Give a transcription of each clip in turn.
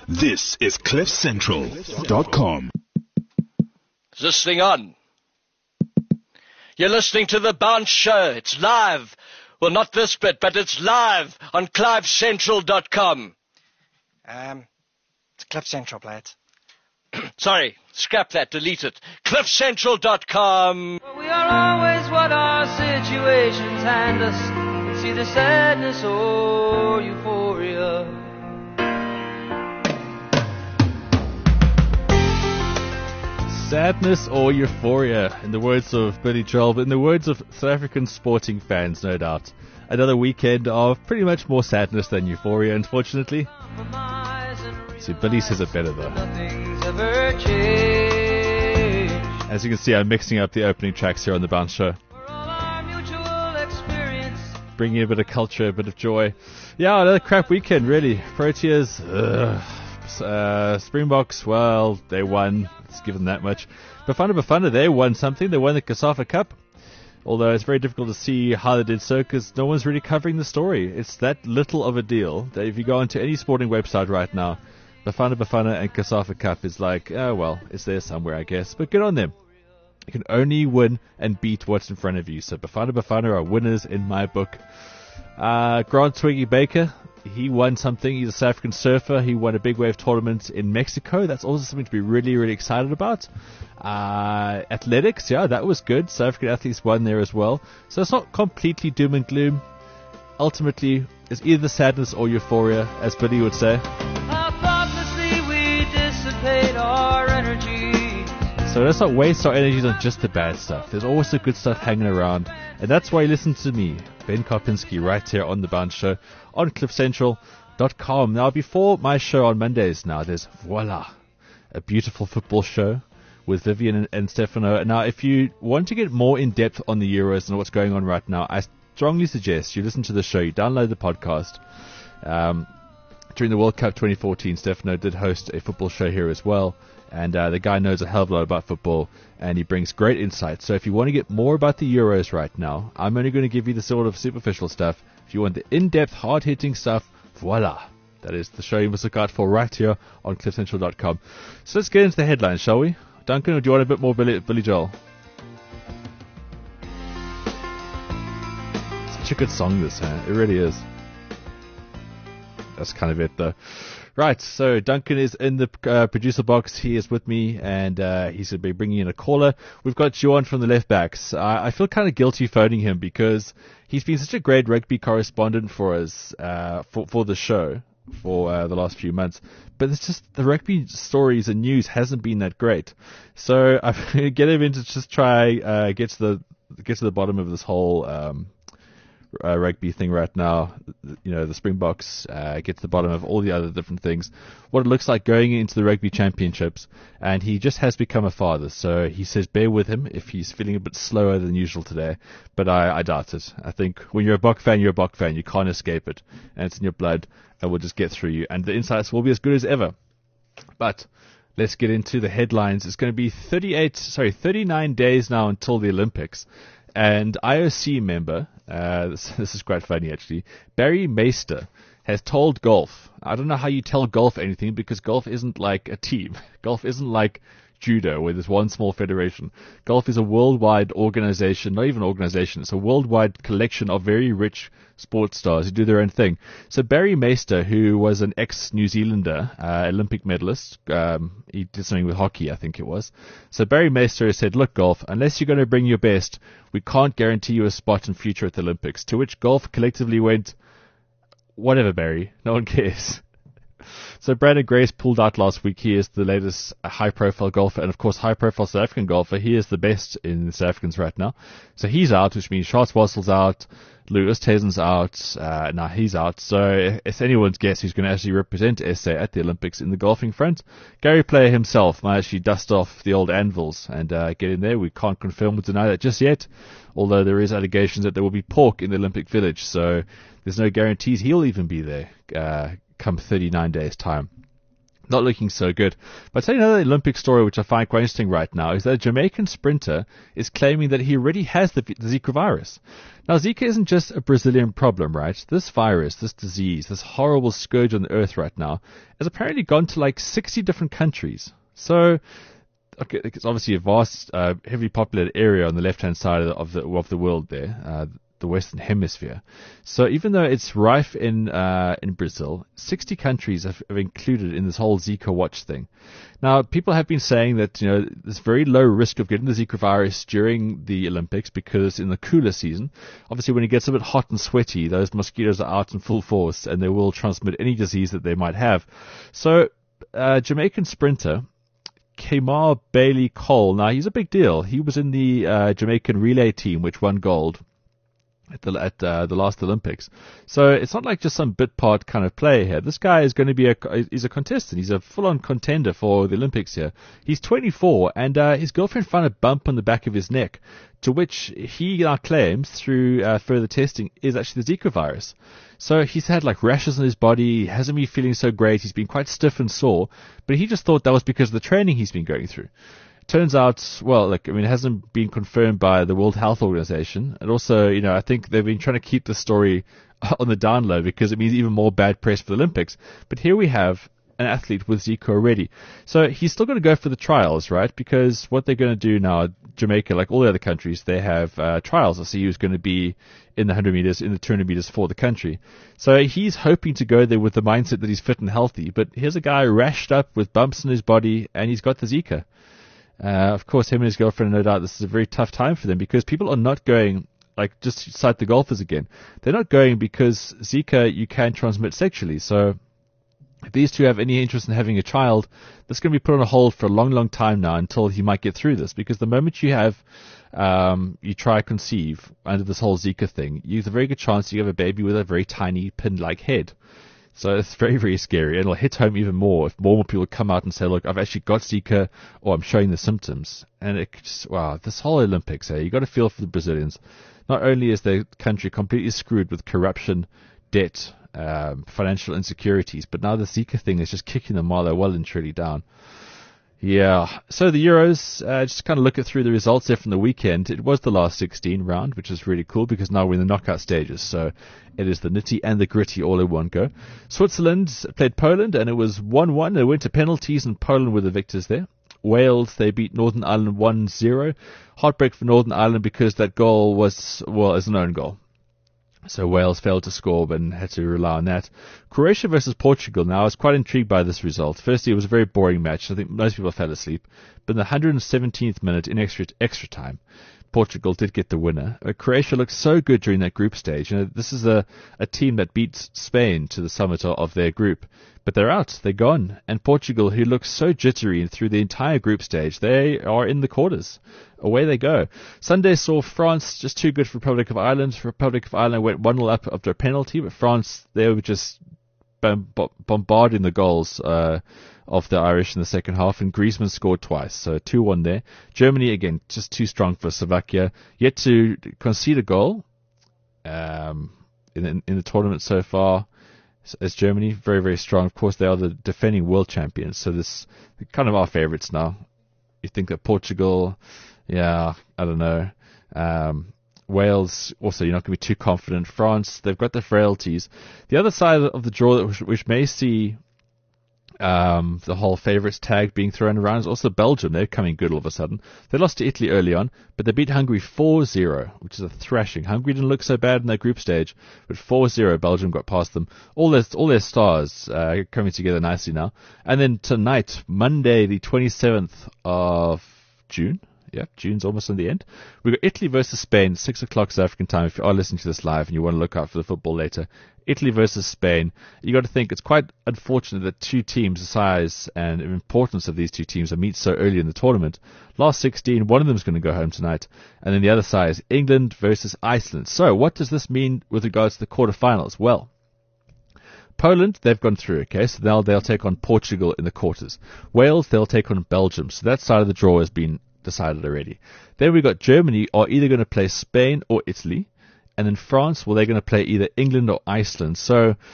This is CliffCentral.com. Is this thing on? You're listening to The Bounce Show. It's live. Well, not this bit, but it's live on CliffCentral.com. It's Cliff Central, lads. Sorry, scrap that, delete it. CliffCentral.com. We are always what our situations hand us. See the sadness or euphoria. Sadness or euphoria, in the words of Billy Joel, but in the words of South African sporting fans, no doubt. Another weekend of pretty much more sadness than euphoria, unfortunately. See, Billy says it better, though. As you can see, I'm mixing up the opening tracks here on The Bounce Show. Bringing a bit of culture, a bit of joy. Yeah, another crap weekend, really. Proteas, Springboks, well, they won. Let's give them that much. Bafana, they won something. They won the COSAFA Cup. Although it's very difficult to see how they did so because no one's really covering the story. It's that little of a deal that if you go onto any sporting website right now, Bafana and COSAFA Cup is like, oh well, it's there somewhere, I guess. But good on them. You can only win and beat what's in front of you. So Bafana are winners in my book. Grant Twiggy Baker, he won something. He's a South African surfer. He won a big wave tournament in Mexico. That's also something to be really, really excited about. Athletics, yeah, that was good. South African athletes won there as well. So it's not completely doom and gloom. Ultimately, it's either sadness or euphoria, as Billy would say. Thoughtlessly we dissipate our energy. So let's not waste our energies on just the bad stuff. There's always the good stuff hanging around. And that's why you listen to me, Ben Karpinski, right here on The Bounce Show on CliffCentral.com. Now, before my show on Mondays now, there's Voila, a beautiful football show with Vivian and Stefano. Now, if you want to get more in-depth on the Euros and what's going on right now, I strongly suggest you listen to the show, you download the podcast. During the World Cup 2014, Stefano did host a football show here as well. And the guy knows a hell of a lot about football, and he brings great insight. So if you want to get more about the Euros right now, I'm only going to give you the sort of superficial stuff. If you want the in-depth, hard-hitting stuff, voila. That is the show you must look out for right here on CliffCentral.com. So let's get into the headlines, shall we? Duncan, or do you want a bit more Billy Joel? Such a good song, this, huh? It really is. That's kind of it, though. Right, so Duncan is in the producer box. He is with me, and he's going to be bringing in a caller. We've got Johan from the left backs. I feel kind of guilty phoning him because he's been such a great rugby correspondent for us for the show for the last few months. But it's just the rugby stories and news hasn't been that great. So I'm going to get him in to just try get to the bottom of this whole rugby thing right now. You know, the Springboks get to the bottom of all the other different things, what it looks like going into the rugby championships, and he just has become a father, so he says bear with him if he's feeling a bit slower than usual today, but I doubt it. I think when you're a Bok fan, you're a Bok fan. You can't escape it, and it's in your blood, and we'll just get through you, and the insights will be as good as ever. But let's get into the headlines. It's going to be 39 days now until the Olympics. And IOC member, this is quite funny actually, Barry Meister has told golf, I don't know how you tell golf anything because golf isn't like a team. Golf isn't like judo where there's one small federation. Golf is a worldwide organization, not even organization, it's a worldwide collection of very rich sports stars who do their own thing. So Barry Meister, who was an ex-New Zealander, Olympic medalist, he did something with hockey, I think it was. So Barry Meister said, look, golf, unless you're going to bring your best, we can't guarantee you a spot in future at the Olympics. To which golf collectively went, whatever, Barry, no one cares. So Brandon Grace pulled out last week. He is the latest high-profile golfer, and of course high-profile South African golfer. He is the best in the South Africans right now. So he's out, which means Charles Wassel's out, Lewis Tezen's out, now he's out. So it's anyone's guess who's going to actually represent SA at the Olympics in the golfing front. Gary Player himself might actually dust off the old anvils and get in there. We can't confirm or deny that just yet, although there is allegations that there will be pork in the Olympic Village. So there's no guarantees he'll even be there come 39 days' time. Not looking so good. But I'll tell you another Olympic story which I find quite interesting right now is that a Jamaican sprinter is claiming that he already has the Zika virus. Now, Zika isn't just a Brazilian problem, right? This virus, this disease, this horrible scourge on the earth right now has apparently gone to like 60 different countries. Okay, it's obviously a vast, heavily populated area on the left-hand side of the world there, the Western Hemisphere. So even though it's rife in Brazil, 60 countries have included in this whole Zika watch thing. Now, people have been saying that, there's very low risk of getting the Zika virus during the Olympics because in the cooler season, obviously when it gets a bit hot and sweaty, those mosquitoes are out in full force and they will transmit any disease that they might have. So, Jamaican sprinter, Kemar Bailey Cole, now he's a big deal. He was in the Jamaican relay team which won gold at the last Olympics. So it's not like just some bit part kind of player here. This guy is going to be he's a contestant. He's a full-on contender for the Olympics here. He's 24 and his girlfriend found a bump on the back of his neck, to which he now claims through further testing is actually the Zika virus. So he's had like rashes on his body, he hasn't been feeling so great, he's been quite stiff and sore, but he just thought that was because of the training he's been going through. Turns out, it hasn't been confirmed by the World Health Organization. And also, I think they've been trying to keep the story on the down low because it means even more bad press for the Olympics. But here we have an athlete with Zika already. So he's still going to go for the trials, right? Because what they're going to do now, Jamaica, like all the other countries, they have trials to see who's going to be in the 100 meters, in the 200 meters for the country. So he's hoping to go there with the mindset that he's fit and healthy. But here's a guy rashed up with bumps in his body and he's got the Zika. Of course, him and his girlfriend, no doubt, this is a very tough time for them because people are not going, just to cite the golfers again, they're not going because Zika you can transmit sexually. So if these two have any interest in having a child, that's going to be put on a hold for a long, long time now until he might get through this. Because the moment you have, you try conceive under this whole Zika thing, there's a very good chance you have a baby with a very tiny pin-like head. So it's very, very scary. And it'll hit home even more if more people come out and say, look, I've actually got Zika or I'm showing the symptoms. And it just, wow, this whole Olympics, you got to feel for the Brazilians. Not only is their country completely screwed with corruption, debt, financial insecurities, but now the Zika thing is just kicking them while they're well and truly down. Yeah, so the Euros, just kind of look through the results there from the weekend. It was the last 16 round, which is really cool because now we're in the knockout stages. So it is the nitty and the gritty all in one go. Switzerland played Poland and it was 1-1. They went to penalties and Poland were the victors there. Wales, they beat Northern Ireland 1-0. Heartbreak for Northern Ireland because that goal was, as an own goal. So Wales failed to score but had to rely on that. Croatia versus Portugal. Now, I was quite intrigued by this result. Firstly, it was a very boring match. I think most people fell asleep. But in the 117th minute, in extra time, Portugal did get the winner. Croatia looked so good during that group stage. This is a team that beat Spain to the summit of their group. But they're out. They're gone. And Portugal, who looked so jittery through the entire group stage, they are in the quarters. Away they go. Sunday saw France just too good for Republic of Ireland. Republic of Ireland went 1-0 up after a penalty, but France, they were just bombarding the goals of the Irish in the second half, and Griezmann scored twice, so 2-1 there. Germany, again, just too strong for Slovakia. Yet to concede a goal in the tournament so far as Germany. Very, very strong. Of course, they are the defending world champions, so this kind of our favorites now. You think that Portugal, I don't know. Wales, also, you're not going to be too confident. France, they've got the frailties. The other side of the draw, which may see the whole favourites tag being thrown around, is also Belgium. They're coming good all of a sudden. They lost to Italy early on, but they beat Hungary 4-0, which is a thrashing. Hungary didn't look so bad in their group stage, but 4-0, Belgium got past them. All their stars coming together nicely now. And then tonight, Monday, the 27th of June. Yeah, June's almost on the end. We've got Italy versus Spain, 6 o'clock South African time. If you are listening to this live and you want to look out for the football later, Italy versus Spain. You got to think it's quite unfortunate that two teams, the size and importance of these two teams, meet so early in the tournament. Last 16, one of them is going to go home tonight, and then the other side is England versus Iceland. So, what does this mean with regards to the quarterfinals? Well, Poland, they've gone through, okay, so now they'll take on Portugal in the quarters. Wales, they'll take on Belgium. So that side of the draw has been decided already. Then we've got Germany are either going to play Spain or Italy. And then France, well, they're going to play either England or Iceland. So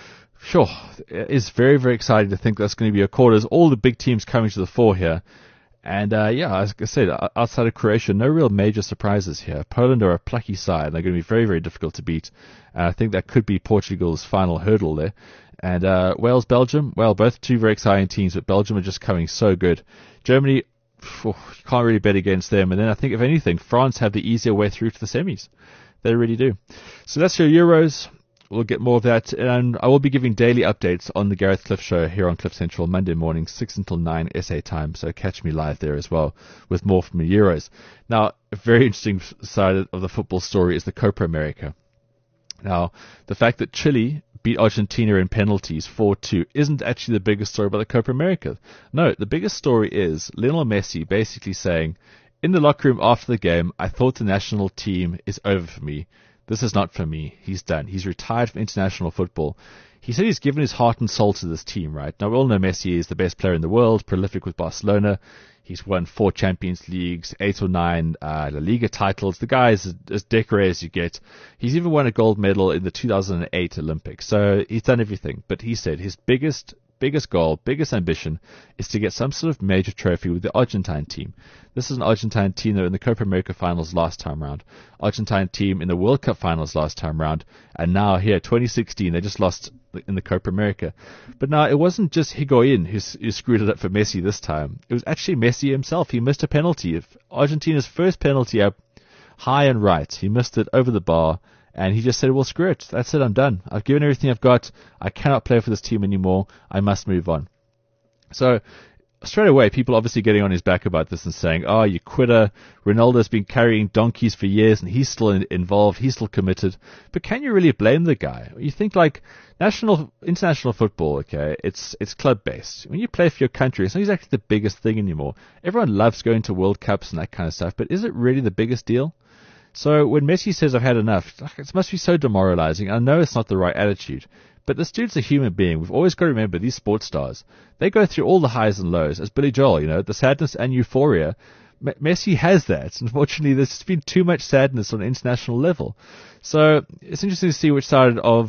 Sure, it's very, very exciting to think that's going to be a quarters. All the big teams coming to the fore here. And, as I said, outside of Croatia, no real major surprises here. Poland are a plucky side. They're going to be very, very difficult to beat. And I think that could be Portugal's final hurdle there. And Wales, Belgium, well, both two very exciting teams, but Belgium are just coming so good. Germany, you can't really bet against them. And then I think, if anything, France have the easier way through to the semis. They really do. So that's your Euros. We'll get more of that, and I will be giving daily updates on the Gareth Cliff Show here on Cliff Central Monday morning, 6 until 9 SA time, so catch me live there as well with more from the Euros. Now, a very interesting side of the football story is the Copa America. Now, the fact that Chile beat Argentina in penalties 4-2 isn't actually the biggest story about the Copa America. No, the biggest story is Lionel Messi basically saying, in the locker room after the game, I thought the national team is over for me. This is not for me. He's done. He's retired from international football. He said he's given his heart and soul to this team, right? Now, we all know Messi is the best player in the world, prolific with Barcelona. He's won 4 Champions Leagues, 8 or 9 La Liga titles. The guy is as decorated as you get. He's even won a gold medal in the 2008 Olympics. So he's done everything. But he said his biggest goal, biggest ambition is to get some sort of major trophy with the Argentine team. This is an Argentine team that were in the Copa America finals last time round. Argentine team in the World Cup finals last time round. And now here, 2016, they just lost in the Copa America. But now it wasn't just Higuain who screwed it up for Messi this time. It was actually Messi himself. He missed a penalty. Argentina's first penalty up high and right. He missed it over the bar. And he just said, well, screw it. That's it. I'm done. I've given everything I've got. I cannot play for this team anymore. I must move on. So straight away, people obviously getting on his back about this and saying, oh, you quitter. Ronaldo's been carrying donkeys for years and he's still involved. He's still committed. But can you really blame the guy? You think like international football, okay, it's club-based. When you play for your country, it's not exactly the biggest thing anymore. Everyone loves going to World Cups and that kind of stuff. But is it really the biggest deal? So when Messi says, I've had enough, it must be so demoralizing. I know it's not the right attitude, but this dude's a human being. We've always got to remember these sports stars. They go through all the highs and lows. As Billy Joel, the sadness and euphoria. Messi has that. Unfortunately, there's been too much sadness on an international level. So it's interesting to see which side of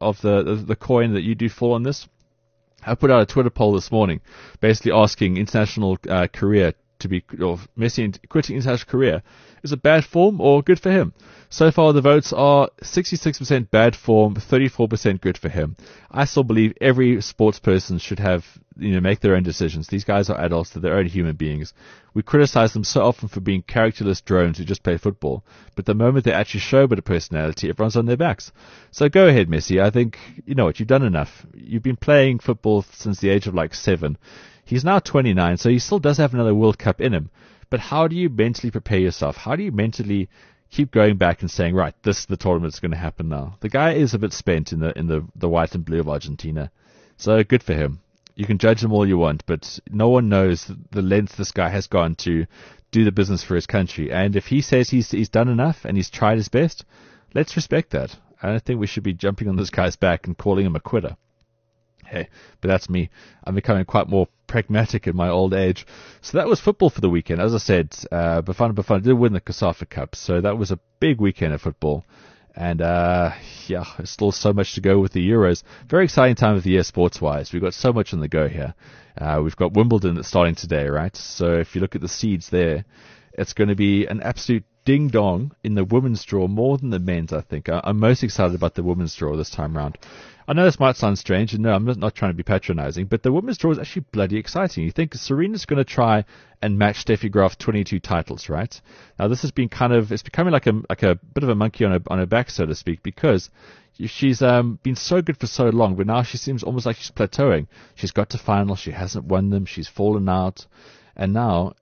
the coin that you do fall on this. I put out a Twitter poll this morning, basically asking international career or Messi quitting international career, is it bad form or good for him? So far the votes are 66% bad form, 34% good for him. I still believe every sports person should have, make their own decisions. These guys are adults, they're their own human beings. We criticize them so often for being characterless drones who just play football, but the moment they actually show a bit of personality, everyone's on their backs. So go ahead, Messi. I think, you've done enough. You've been playing football since the age of 7. He's now 29, so he still does have another World Cup in him. But how do you mentally prepare yourself? How do you mentally keep going back and saying, right, this is the tournament that's going to happen now? The guy is a bit spent in the white and blue of Argentina. So good for him. You can judge him all you want, but no one knows the lengths this guy has gone to do the business for his country. And if he says he's done enough and he's tried his best, let's respect that. I don't think we should be jumping on this guy's back and calling him a quitter. Hey, but that's me. I'm becoming quite more pragmatic in my old age. So that was football for the weekend. As I said, Bafana did win the COSAFA Cup, so that was a big weekend of football. And, there's still so much to go with the Euros. Very exciting time of the year sports-wise. We've got so much on the go here. We've got Wimbledon that's starting today, right? So if you look at the seeds there, it's going to be an absolute ding-dong in the women's draw more than the men's, I think. I'm most excited about the women's draw this time round. I know this might sound strange, and no, I'm not trying to be patronizing, but the women's draw is actually bloody exciting. You think Serena's going to try and match Steffi Graf's 22 titles, right? Now this has been it's becoming like a bit of a monkey on her back, so to speak, because she's been so good for so long, but now she seems almost like she's plateauing. She's got to finals, she hasn't won them, she's fallen out, and now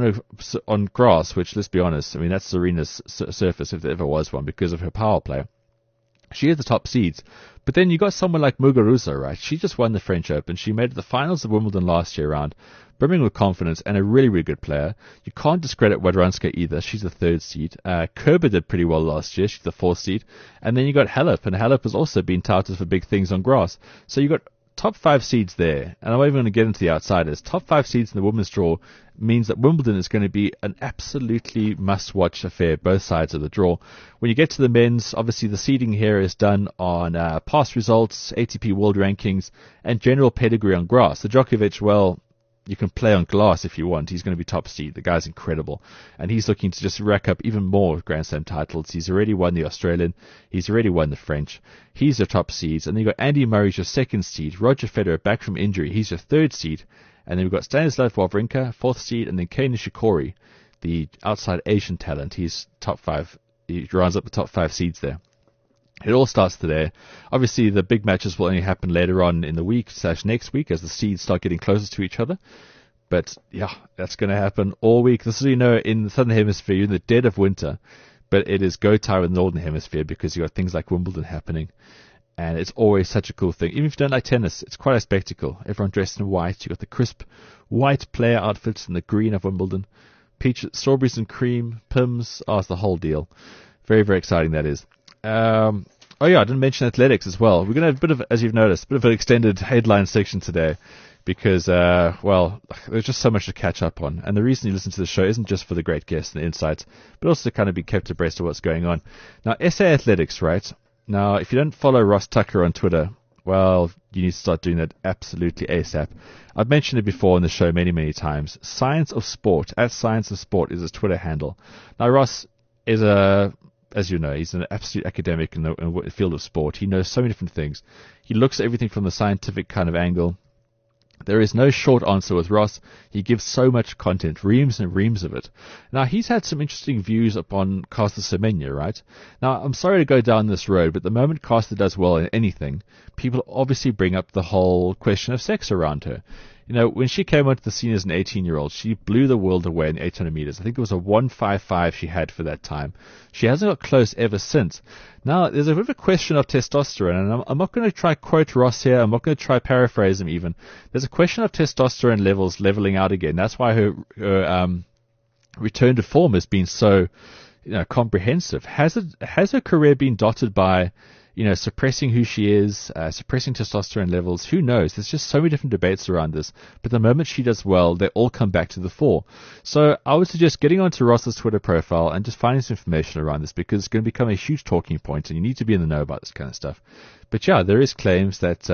on grass, which, let's be honest, I mean, that's Serena's surface if there ever was one because of her power play. She is the top seeds. But then you got someone like Muguruza, right? She just won the French Open. She made it to the finals of Wimbledon last year round, brimming with confidence and a really, really good player. You can't discredit Wadranska either. She's the 3rd seed. Kerber did pretty well last year. She's the 4th seed. And then you got Halep, and Halep has also been touted for big things on grass. So you got top 5 seeds there, and I'm not even going to get into the outsiders. Top 5 seeds in the women's draw means that Wimbledon is going to be an absolutely must-watch affair, both sides of the draw. When you get to the men's, obviously the seeding here is done on past results, ATP World Rankings, and general pedigree on grass. The Djokovic, well, you can play on glass if you want. He's going to be top seed. The guy's incredible. And he's looking to just rack up even more Grand Slam titles. He's already won the Australian. He's already won the French. He's your top seeds. And then you've got Andy Murray, your second seed. Roger Federer, back from injury. He's your third seed. And then we've got Stanislav Wawrinka, fourth seed. And then Kei Nishikori, the outside Asian talent. He's top 5. He rounds up the top 5 seeds there. It all starts today. Obviously, the big matches will only happen later on in the week / next week as the seeds start getting closer to each other. But, yeah, that's going to happen all week. This is, in the Southern Hemisphere, you're in the dead of winter. But it is go time in the Northern Hemisphere because you've got things like Wimbledon happening. And it's always such a cool thing. Even if you don't like tennis, it's quite a spectacle. Everyone dressed in white. You've got the crisp white player outfits and the green of Wimbledon. Peach, strawberries and cream, Pims. Oh, it's the whole deal. Very, very exciting, that is. I didn't mention athletics as well. We're going to have a bit of, as you've noticed, a bit of an extended headline section today because, there's just so much to catch up on. And the reason you listen to the show isn't just for the great guests and the insights, but also to kind of be kept abreast of what's going on. Now, SA Athletics, right? Now, if you don't follow Ross Tucker on Twitter, well, you need to start doing that absolutely ASAP. I've mentioned it before on the show many, many times. Science of Sport, @Science of Sport is his Twitter handle. Now, Ross is as you know, he's an absolute academic in the field of sport. He knows so many different things. He looks at everything from the scientific kind of angle. There is no short answer with Ross. He gives so much content, reams and reams of it. Now, he's had some interesting views upon Caster Semenya, right? Now, I'm sorry to go down this road, but the moment Caster does well in anything, people obviously bring up the whole question of sex around her. When she came onto the scene as an 18-year-old, she blew the world away in 800 meters. I think it was a 1:55 she had for that time. She hasn't got close ever since. Now, there's a bit of a question of testosterone, and I'm not going to try quote Ross here. I'm not going to try paraphrase him even. There's a question of testosterone levels leveling out again. That's why her return to form has been so comprehensive. Has her career been dotted by suppressing who she is, suppressing testosterone levels? Who knows? There's just so many different debates around this. But the moment she does well, they all come back to the fore. So I would suggest getting onto Ross's Twitter profile and just finding some information around this because it's going to become a huge talking point and you need to be in the know about this kind of stuff. But yeah, there is claims that,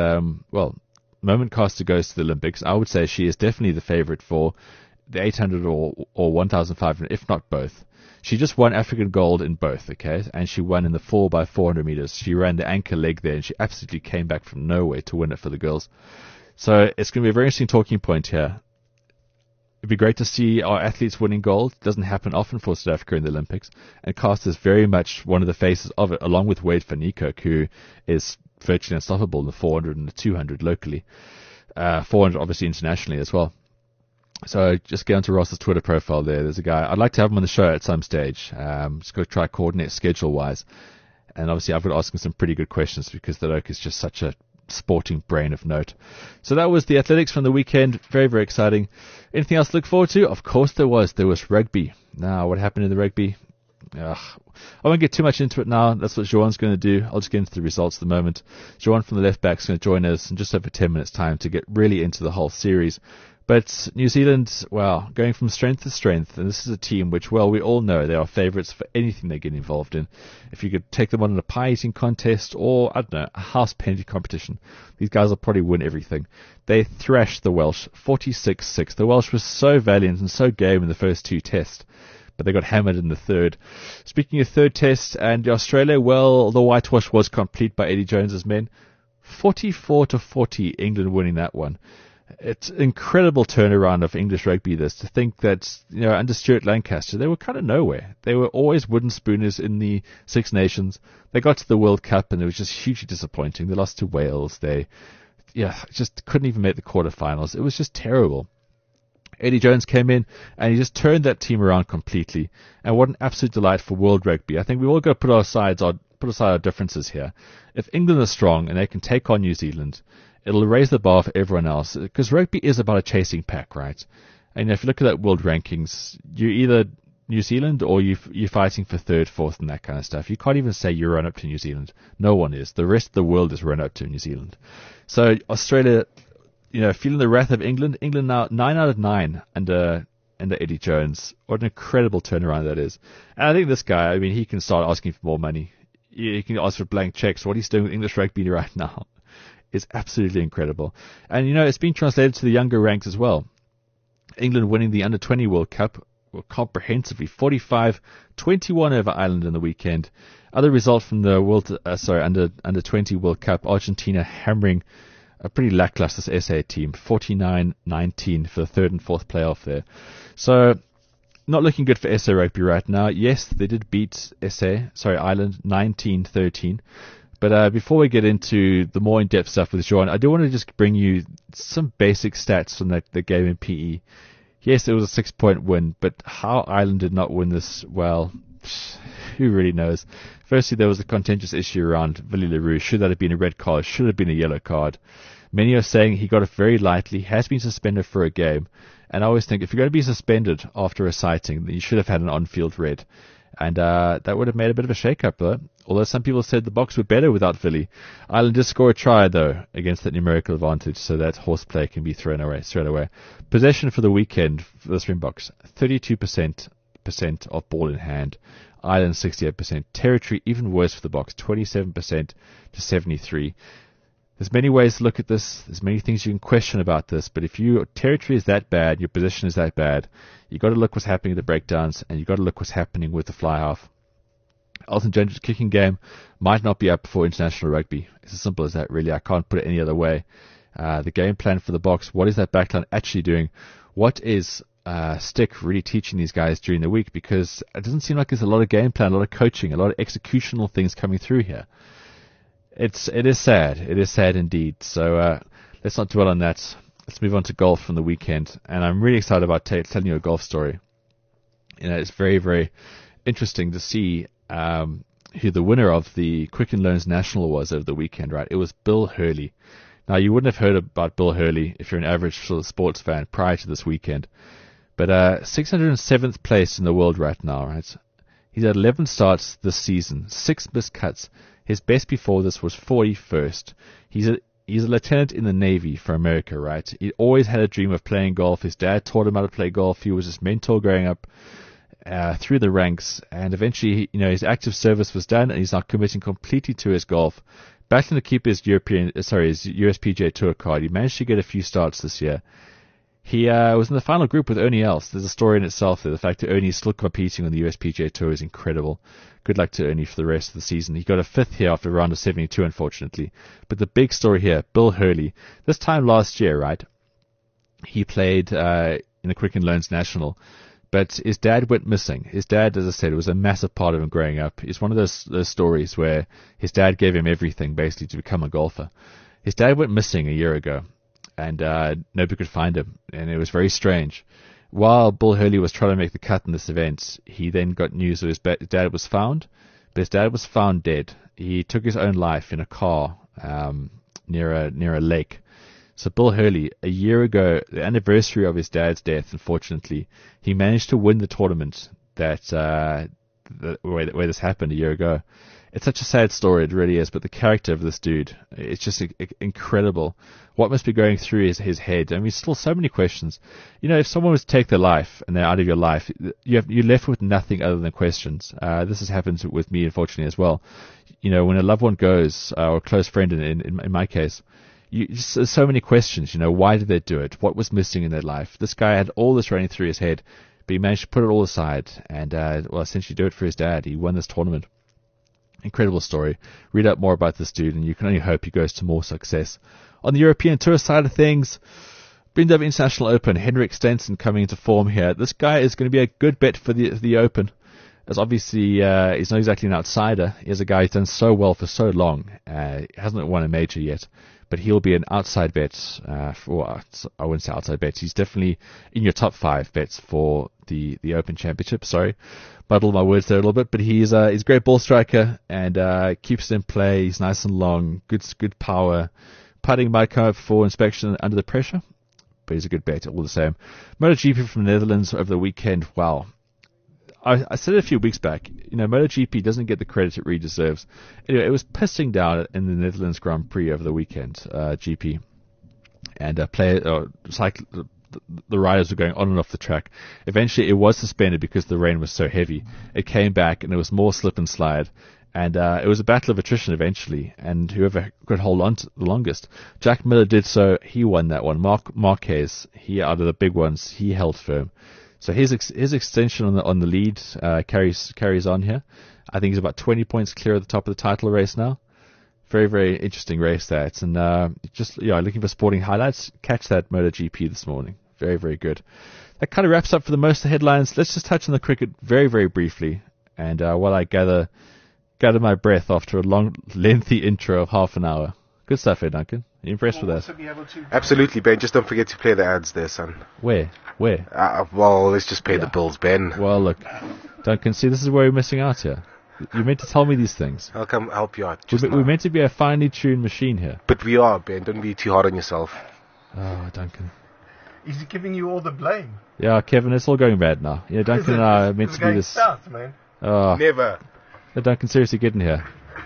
moment Caster goes to the Olympics, I would say she is definitely the favorite for the 800 or 1,500, if not both. She just won African gold in both, okay? And she won in the 4x400 meters. She ran the anchor leg there, and she absolutely came back from nowhere to win it for the girls. So it's going to be a very interesting talking point here. It'd be great to see our athletes winning gold. It doesn't happen often for South Africa in the Olympics. And Caster is very much one of the faces of it, along with Wade van Niekerk, who is virtually unstoppable in the 400 and the 200 locally. 400 obviously internationally as well. So just get onto Ross's Twitter profile there. There's a guy. I'd like to have him on the show at some stage. Just got to try coordinate schedule-wise. And obviously I've got to ask him some pretty good questions because the Oak is just such a sporting brain of note. So that was the athletics from the weekend. Very, very exciting. Anything else to look forward to? Of course there was. There was rugby. Now, what happened in the rugby? I won't get too much into it now. That's what Joan's going to do. I'll just get into the results at the moment. Joan from the left back is going to join us in just over 10 minutes' time to get really into the whole series. But New Zealand, going from strength to strength, and this is a team which, we all know they are favourites for anything they get involved in. If you could take them on in a pie-eating contest or, a house painting competition, these guys will probably win everything. They thrashed the Welsh 46-6. The Welsh were so valiant and so game in the first 2 tests, but they got hammered in the third. Speaking of third test and Australia, the whitewash was complete by Eddie Jones's men. 44-40, England winning that one. It's an incredible turnaround of English rugby, this, to think that, under Stuart Lancaster, they were kind of nowhere. They were always wooden spooners in the Six Nations. They got to the World Cup and it was just hugely disappointing. They lost to Wales. They, just couldn't even make the quarterfinals. It was just terrible. Eddie Jones came in and he just turned that team around completely. And what an absolute delight for world rugby. I think we've all got to put aside our differences here. If England are strong and they can take on New Zealand, it'll raise the bar for everyone else, because rugby is about a chasing pack, right? And if you look at that world rankings, you're either New Zealand, or you're fighting for third, fourth, and that kind of stuff. You can't even say you run up to New Zealand. No one is. The rest of the world is run up to New Zealand. So Australia, feeling the wrath of England. England now 9 out of 9 under Eddie Jones. What an incredible turnaround that is. And I think this guy, he can start asking for more money. He can ask for blank checks. What he's doing with English rugby right now is absolutely incredible. And, it's been translated to the younger ranks as well. England winning the Under-20 World Cup comprehensively, 45-21 over Ireland in the weekend. Other result from the Under-20 World Cup, Argentina hammering a pretty lackluster SA team, 49-19 for the third and fourth playoff there. So, not looking good for SA rugby right now. Yes, they did beat Ireland 19-13. But before we get into the more in-depth stuff with Jean, I do want to just bring you some basic stats from the game in PE. Yes, it was a 6-point win, but how Ireland did not win this, well, who really knows? Firstly, there was a contentious issue around Willie le Roux. Should that have been a red card? Should it have been a yellow card? Many are saying he got it very lightly, has been suspended for a game. And I always think if you're going to be suspended after a sighting, then you should have had an on-field red. And that would have made a bit of a shake-up, though. Although some people said the Boks were better without Willie. Ireland did score a try, though, against that numerical advantage, so that horseplay can be thrown away straight away. Possession for the weekend for the Springboks, 32% of ball in hand. Ireland 68%. Territory even worse for the Boks, 27% to 73%. There's many ways to look at this. There's many things you can question about this. But if your territory is that bad, your position is that bad, you've got to look what's happening at the breakdowns, and you've got to look what's happening with the fly half. Elton Jones' kicking game might not be up for international rugby. It's as simple as that, really. I can't put it any other way. The game plan for the Boks, what is that backline actually doing? What is Stick really teaching these guys during the week? Because it doesn't seem like there's a lot of game plan, a lot of coaching, a lot of executional things coming through here. It is sad. It is sad indeed. So let's not dwell on that. Let's move on to golf from the weekend. And I'm really excited about telling you a golf story. It's very, very interesting to see who the winner of the Quicken Loans National was over the weekend, right? It was Bill Hurley. Now, you wouldn't have heard about Bill Hurley if you're an average sort of sports fan prior to this weekend. But 607th place in the world right now, right? He's had 11 starts this season, 6 missed cuts. His best before this was 41st. He's a lieutenant in the Navy for America, right? He always had a dream of playing golf. His dad taught him how to play golf. He was his mentor growing up through the ranks. And eventually, his active service was done, and he's now committing completely to his golf. Battling to keep his USPGA Tour card. He managed to get a few starts this year. He was in the final group with Ernie Els. There's a story in itself there. The fact that Ernie is still competing on the USPGA Tour is incredible. Good luck to Ernie for the rest of the season. He got a 5th here after a round of 72, unfortunately. But the big story here, Bill Hurley. This time last year, right, he played in the Quicken Loans National. But his dad went missing. His dad, as I said, was a massive part of him growing up. It's one of those stories where his dad gave him everything, basically, to become a golfer. His dad went missing a year ago. And nobody could find him, and it was very strange. While Bill Hurley was trying to make the cut in this event, he then got news that his dad was found, but his dad was found dead. He took his own life in a car near a lake. So Bill Hurley, a year ago, the anniversary of his dad's death, unfortunately, he managed to win the tournament where this happened a year ago. It's such a sad story, it really is, but the character of this dude, it's just incredible. What must be going through his head? I mean, still so many questions. If someone was to take their life and they're out of your life, you're left with nothing other than questions. This has happened with me, unfortunately, as well. When a loved one goes, or a close friend in my case, there's so many questions. Why did they do it? What was missing in their life? This guy had all this running through his head, but he managed to put it all aside and, essentially do it for his dad. He won this tournament. Incredible story. Read up more about this dude, and you can only hope he goes to more success. On the European Tour side of things, BMW International Open, Henrik Stenson coming into form here. This guy is going to be a good bet for the Open, as obviously he's not exactly an outsider. He's a guy who's done so well for so long. He hasn't won a major yet, but he'll be an outside bet. I wouldn't say outside bet. He's definitely in your top 5 bets for the Open Championship. Sorry, muddled my words there a little bit, but he's a great ball striker and keeps it in play. He's nice and long, good power. Putting might come up for inspection under the pressure, but he's a good bet all the same. MotoGP from the Netherlands over the weekend. Wow. I said it a few weeks back, MotoGP doesn't get the credit it really deserves. Anyway, it was pissing down in the Netherlands Grand Prix over the weekend, GP. And the riders were going on and off the track. Eventually, it was suspended because the rain was so heavy. It came back, and there was more slip and slide. And it was a battle of attrition eventually, and whoever could hold on to the longest. Jack Miller did so. He won that one. Marquez, out of the big ones, he held firm. So his extension on the lead carries on here. I think he's about 20 points clear at the top of the title race now. Very, very interesting race that. And looking for sporting highlights, catch that MotoGP this morning. Very, very good. That kind of wraps up for the most of the headlines. Let's just touch on the cricket very, very briefly. And while I gather my breath after a long, lengthy intro of half an hour. Good stuff, Duncan. Are you impressed with that? Absolutely, Ben. Just don't forget to play the ads there, son. Where? Well, let's just pay the bills, Ben. Well, look, Duncan, see, this is where we're missing out here. You're meant to tell me these things. I'll come help you out. We're meant to be a finely tuned machine here. But we are, Ben. Don't be too hard on yourself. Oh, Duncan. He's giving you all the blame. Yeah, Kevin, it's all going bad now. Duncan and I are meant to be this. South, man. Oh. Never. Duncan, seriously, get in here.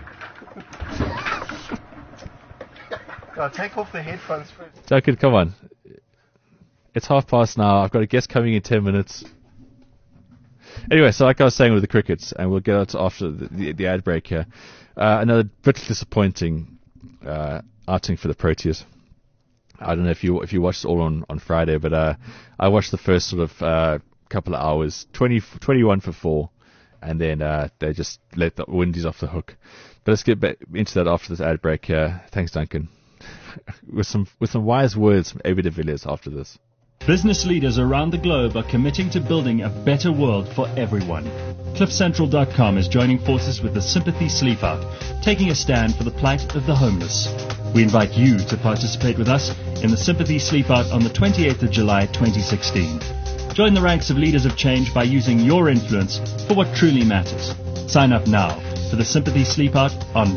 No, take off the headphones first. Duncan, come on. It's 1:30 now. I've got a guest coming in 10 minutes. Anyway, so like I was saying with the crickets, and we'll get out after the ad break here, another bit disappointing outing for the Proteas. I don't know if you watched it all on Friday, but I watched the first sort of couple of hours, 21 for 4. And then they just let the Windies off the hook. But let's get back into that after this ad break. Thanks, Duncan. with some wise words from AB de Villiers after this. Business leaders around the globe are committing to building a better world for everyone. CliffCentral.com is joining forces with the Sympathy Sleep Out, taking a stand for the plight of the homeless. We invite you to participate with us in the Sympathy Sleep Out on the 28th of July 2016. Join the ranks of leaders of change by using your influence for what truly matters. Sign up now for the Sympathy Sleep Out on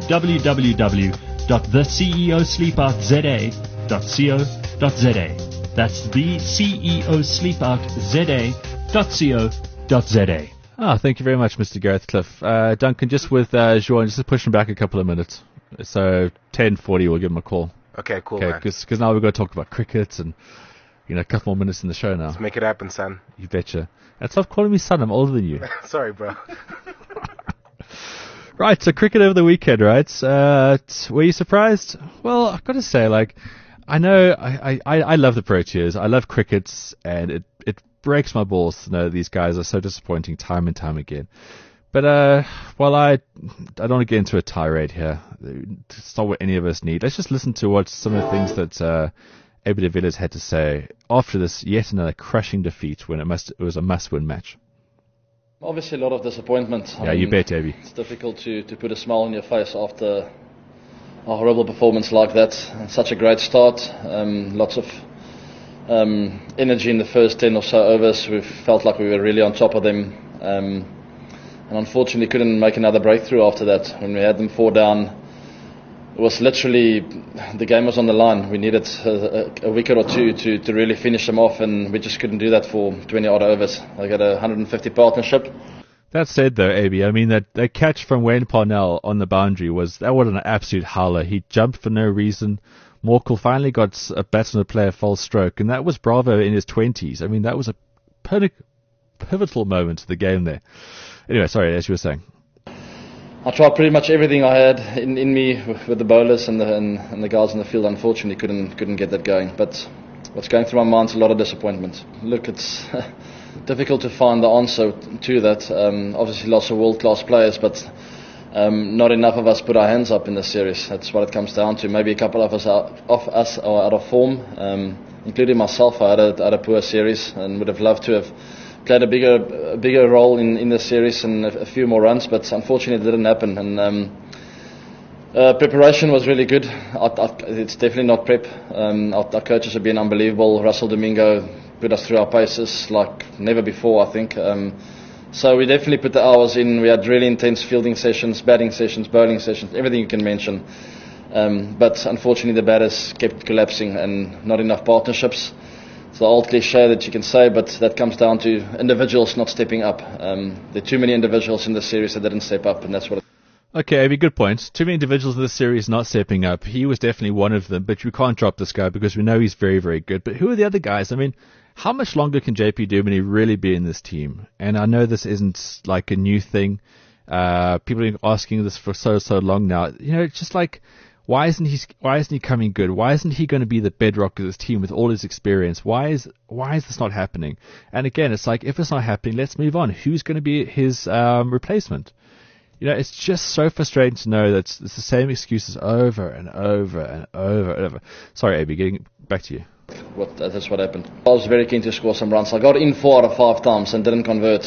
www.theceosleepoutza.co.za. That's theceosleepoutza.co.za. Thank you very much, Mr. Gareth Cliff. Duncan, just with Joan, just pushing back a couple of minutes. So 10:40, we'll give him a call. Okay, cool, man. Because now we've got to talk about cricket and a couple more minutes in the show now. Let's make it happen, son. You betcha. And stop calling me son, I'm older than you. Sorry, bro. Right, so cricket over the weekend, right? Were you surprised? Well, I've got to say, I know I love the Proteas. I love cricket, and it breaks my balls to know these guys are so disappointing time and time again. But, I don't want to get into a tirade here. It's not what any of us need. Let's just listen to what some of the things that AB de Villiers had to say after this yet another crushing defeat when it was a must-win match. Obviously a lot of disappointment. You bet, Abby. It's difficult to put a smile on your face after a horrible performance like that. Such a great start. Lots of energy in the first 10 or so overs. We felt like we were really on top of them. And unfortunately couldn't make another breakthrough after that. When we had them 4 down, it was literally, the game was on the line. We needed a wicket or two to really finish them off, and we just couldn't do that for 20 odd overs. They got a 150 partnership. That said, though, AB, I mean, that catch from Wayne Parnell on the boundary was an absolute howler. He jumped for no reason. Morkel finally got a batsman to play a false stroke, and that was Bravo in his 20s. I mean, that was a pivotal moment to the game there. Anyway, sorry, as you were saying. I tried pretty much everything I had in me with the bowlers and the guys in the field. Unfortunately, couldn't get that going. But what's going through my mind is a lot of disappointment. Look, it's difficult to find the answer to that. Obviously, lots of world-class players, but not enough of us put our hands up in this series. That's what it comes down to. Maybe a couple of us are out of form, including myself. I had a poor series and would have loved to have played a bigger role in the series and a few more runs, but unfortunately it didn't happen. And preparation was really good. It's definitely not prep. Our coaches have been unbelievable. Russell Domingo put us through our paces like never before, I think. So we definitely put the hours in. We had really intense fielding sessions, batting sessions, bowling sessions, everything you can mention. But unfortunately the batters kept collapsing and not enough partnerships. the old cliche that you can say, but that comes down to individuals not stepping up. There are too many individuals in the series that didn't step up, and that's what. Okay, Abby, good point. Too many individuals in this series not stepping up. He was definitely one of them, but we can't drop this guy because we know he's very, very good. But who are the other guys? I mean, how much longer can JP Duminy really be in this team? And I know this isn't like a new thing. People have been asking this for so long now. You know, it's just like, why isn't he coming good? Why isn't he going to be the bedrock of this team with all his experience? Why is this not happening? And again, it's like, if it's not happening, let's move on. Who's going to be his replacement? You know, it's just so frustrating to know that it's the same excuses over and over and over and over. Sorry, Abby, getting back to you. That's what happened. I was very keen to score some runs. I got in 4 out of 5 times and didn't convert.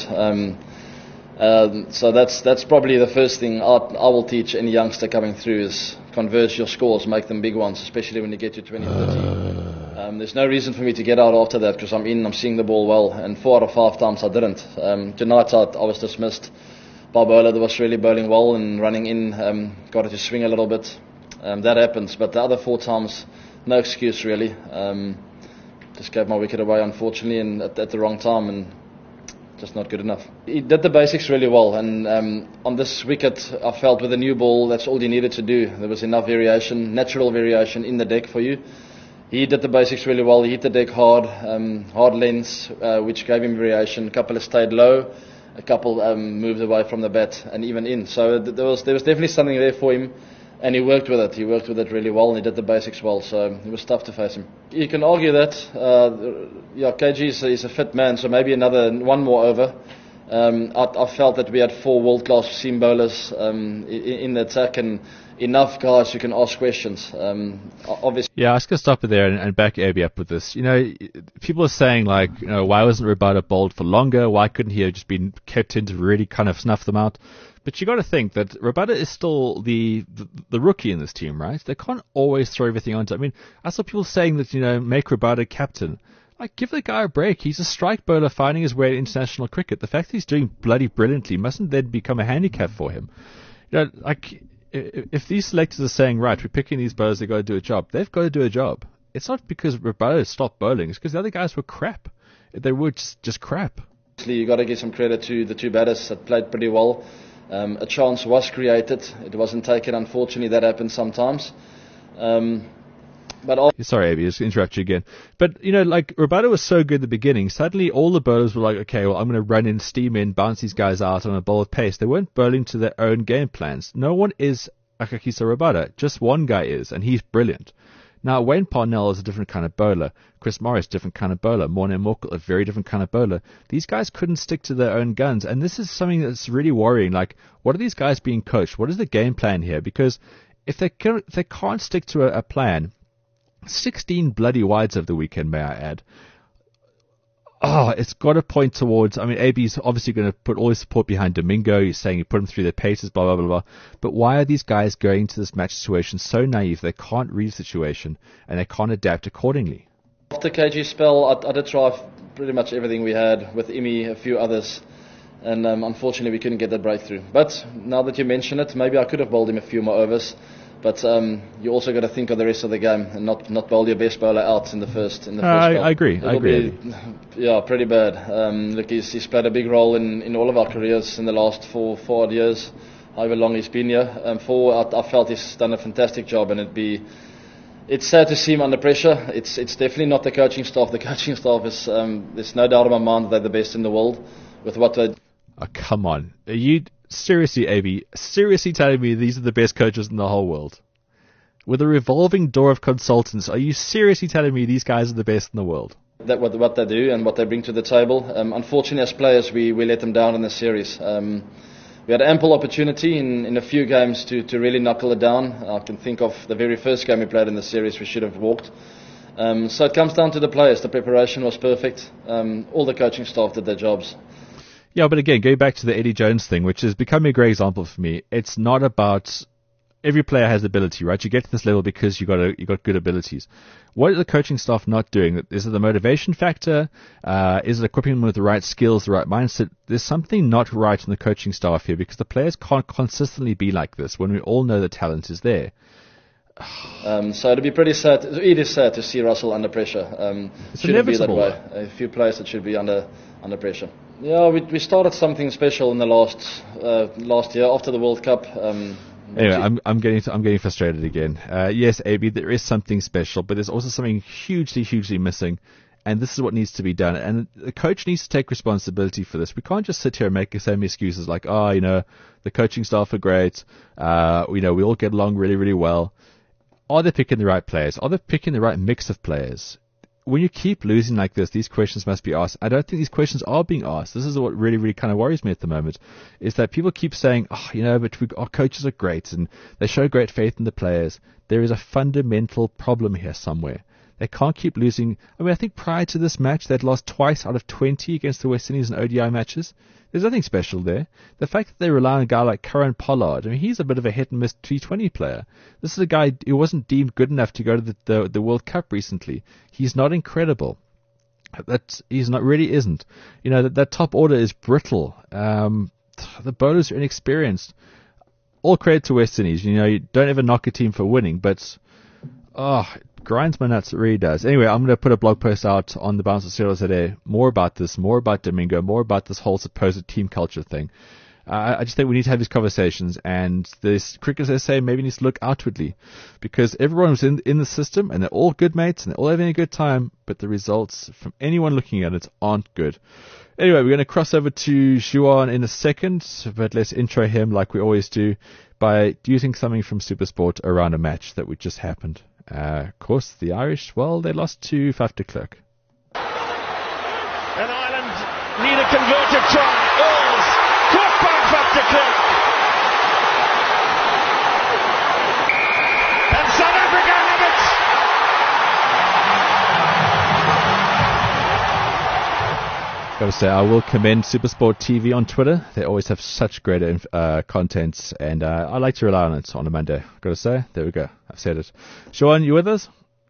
So that's probably the first thing I will teach any youngster coming through is convert your scores, make them big ones, especially when you get to 20, 30. There's no reason for me to get out after that because I'm seeing the ball well, and 4 out of 5 times I didn't. Tonight I was dismissed by a bowler that was really bowling well and running in, got it to swing a little bit. That happens, but the other 4 times, no excuse really. Just gave my wicket away unfortunately and at the wrong time, and just not good enough. He did the basics really well, and on this wicket I felt with a new ball that's all you needed to do. There was enough variation, natural variation in the deck for you. He did the basics really well. He hit the deck hard lengths, which gave him variation. A couple have stayed low, a couple moved away from the bat and even in. So there was definitely something there for him, and he worked with it. He worked with it really well, and he did the basics well. So it was tough to face him. You can argue that KG is a fit man, so maybe one more over. I felt that we had 4 world-class seam bowlers in the attack and enough guys who can ask questions. Obviously. Yeah, I was going to stop it there and back Abby up with this. You know, people are saying like, you know, why wasn't Rabada bowled for longer? Why couldn't he have just been kept in to really kind of snuff them out? But you got to think that Rabada is still the rookie in this team, right? They can't always throw everything onto. I mean, I saw people saying that, you know, make Rabada captain. Like, give the guy a break. He's a strike bowler finding his way to international cricket. The fact that he's doing bloody brilliantly mustn't then become a handicap for him. You know, like, if these selectors are saying, right, we're picking these bowlers, they've got to do a job, they've got to do a job. It's not because Rabada stopped bowling, it's because the other guys were crap. They were just crap. You got to give some credit to the 2 batters that played pretty well. A chance was created. It wasn't taken, unfortunately. That happens sometimes. Sorry, Abby, just interrupt you again. But, you know, like, Rabada was so good at the beginning. Suddenly, all the bowlers were like, okay, well, I'm going to run in, steam in, bounce these guys out on a bowl of pace. They weren't bowling to their own game plans. No one is Akakisa Rabada. Just one guy is, and he's brilliant. Now, Wayne Parnell is a different kind of bowler. Chris Morris, different kind of bowler. Morne Morkel, a very different kind of bowler. These guys couldn't stick to their own guns, and this is something that's really worrying. Like, what are these guys being coached? What is the game plan here? Because if they can't stick to a plan, 16 bloody wides over the weekend, may I add. It's got to point towards, I mean, AB's obviously going to put all his support behind Domingo. He's saying he put him through their paces, blah, blah, blah, blah. But why are these guys going to this match situation so naive? They can't read the situation and they can't adapt accordingly. After KG's spell, I did try pretty much everything we had with Imi, a few others. And unfortunately, we couldn't get that breakthrough. But now that you mention it, maybe I could have bowled him a few more overs. But you also got to think of the rest of the game and not bowl your best bowler out in the first. I agree. Yeah, pretty bad. Look, he's played a big role in all of our careers in the last four odd years, however long he's been here. I felt he's done a fantastic job, and it's sad to see him under pressure. It's definitely not the coaching staff. The coaching staff is there's no doubt in my mind that they're the best in the world with what they. Oh, come on, are you? Seriously, AB, seriously telling me these are the best coaches in the whole world? With a revolving door of consultants, are you seriously telling me these guys are the best in the world? That what they do and what they bring to the table. Unfortunately, as players, we let them down in the series. We had ample opportunity in a few games to really knuckle it down. I can think of the very first game we played in the series, we should have walked. So it comes down to the players. The preparation was perfect. All the coaching staff did their jobs. Yeah, but again, going back to the Eddie Jones thing, which is becoming a great example for me, it's not about every player has ability, right? You get to this level because you got good abilities. What are the coaching staff not doing? Is it the motivation factor? Is it equipping them with the right skills, the right mindset? There's something not right in the coaching staff here because the players can't consistently be like this when we all know the talent is there. So it'd be pretty sad. It is sad to see Russell under pressure. It's shouldn't be that inevitable. way. A few players that should be under pressure. Yeah, we started something special in the last year after the World Cup. Anyway, I'm getting frustrated again. Yes, AB, there is something special, but there's also something hugely missing, and this is what needs to be done. And the coach needs to take responsibility for this. We can't just sit here and make the same excuses like, the coaching staff are great. We all get along really well. Are they picking the right players? Are they picking the right mix of players? When you keep losing like this, these questions must be asked. I don't think these questions are being asked. This is what really kind of worries me at the moment, is that people keep saying, but our coaches are great and they show great faith in the players. There is a fundamental problem here somewhere. They can't keep losing. I think prior to this match, they'd lost twice out of 20 against the West Indies in ODI matches. There's nothing special there. The fact that they rely on a guy like Karan Pollard, he's a bit of a hit-and-miss T20 player. This is a guy who wasn't deemed good enough to go to the World Cup recently. He's not incredible. He's not, really isn't. That top order is brittle. The bowlers are inexperienced. All credit to West Indies. You don't ever knock a team for winning, but it grinds my nuts, it really does. Anyway, I'm going to put a blog post out on the Bouncer Cereals today, more about this, more about Domingo, more about this whole supposed team culture thing. I just think we need to have these conversations, and this cricket, as I say, maybe needs to look outwardly, because everyone was in the system, and they're all good mates, and they're all having a good time, but the results from anyone looking at it aren't good. Anyway, we're going to cross over to Juan in a second, but let's intro him like we always do by using something from SuperSport around a match that just happened. Of course, the Irish, they lost to Faf de Klerk. And Ireland need a converted try. Earls, caught by Faf de Klerk. And South Africa have it. Gotta say, I will commend SuperSport TV on Twitter. They always have such great content, and I like to rely on it on a Monday. Gotta say, there we go. I've said it. Sean, you with us?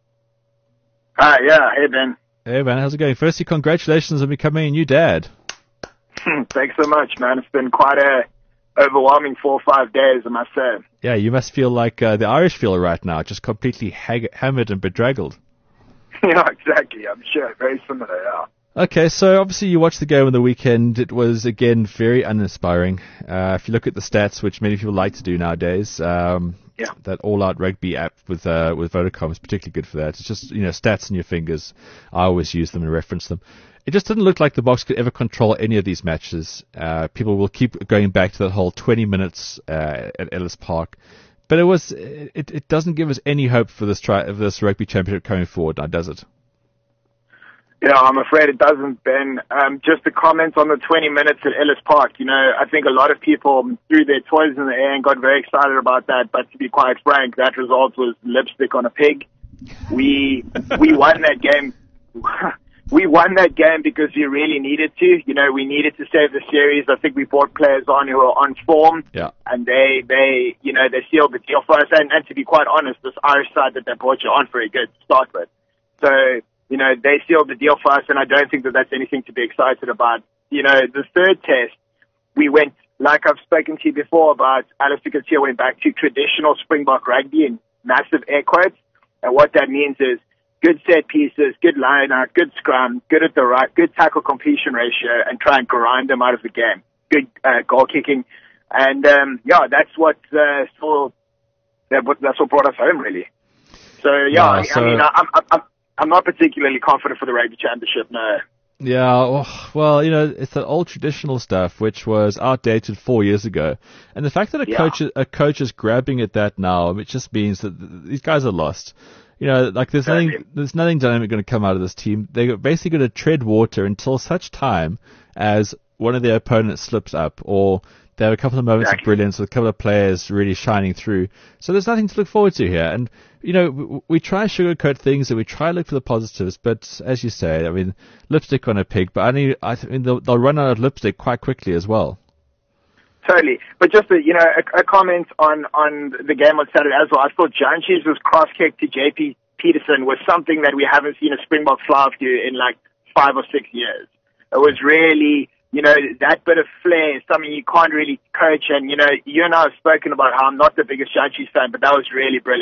Yeah. Hey, Ben. Hey, man. How's it going? Firstly, congratulations on becoming a new dad. Thanks so much, man. It's been quite a overwhelming 4 or 5 days, I must say. Yeah, you must feel like the Irish feel right now, just completely hammered and bedraggled. Yeah, exactly. I'm sure. Very similar, yeah. Okay, so obviously you watched the game on the weekend. It was, again, very uninspiring. If you look at the stats, which many people like to do nowadays, that all-out rugby app with Vodacom is particularly good for that. It's just, stats in your fingers. I always use them and reference them. It just didn't look like the Boks could ever control any of these matches. People will keep going back to that whole 20 minutes at Ellis Park. But it doesn't give us any hope for this rugby championship coming forward, now does it? Yeah, I'm afraid it doesn't, Ben. Just a comment on the 20 minutes at Ellis Park. I think a lot of people threw their toys in the air and got very excited about that. But to be quite frank, that result was lipstick on a pig. We won that game. We won that game because we really needed to. We needed to save the series. I think we brought players on who were on form. Yeah. And they sealed the deal for us. And to be quite honest, this Irish side that they brought you on very good to start with. So, they sealed the deal for us, and I don't think that that's anything to be excited about. The third test, we went, like I've spoken to you before about, Alistair Coetzee went back to traditional Springbok rugby in massive air quotes. And what that means is good set pieces, good line-out, good scrum, good at the right, good tackle completion ratio, and try and grind them out of the game. Good goal kicking. And, that's what that's what brought us home, really. So, I'm not particularly confident for the rugby championship, no. Yeah, well, it's that old traditional stuff which was outdated 4 years ago, and the fact that a coach is grabbing at that now, it just means that these guys are lost. There's nothing dynamic going to come out of this team. They're basically going to tread water until such time as one of their opponents slips up, or they have a couple of moments of brilliance with a couple of players really shining through. So there's nothing to look forward to here. And, we try to sugarcoat things and we try to look for the positives, but as you say, lipstick on a pig, but they'll run out of lipstick quite quickly as well. Totally. But just a comment on the game on Saturday as well. I thought Jantjies' cross-kick to JP Peterson was something that we haven't seen a Springbok fly off do in like 5 or 6 years. It was really... that bit of flair is something you can't really coach. And, you and I have spoken about how I'm not the biggest Jantjies fan, but that was really brilliant.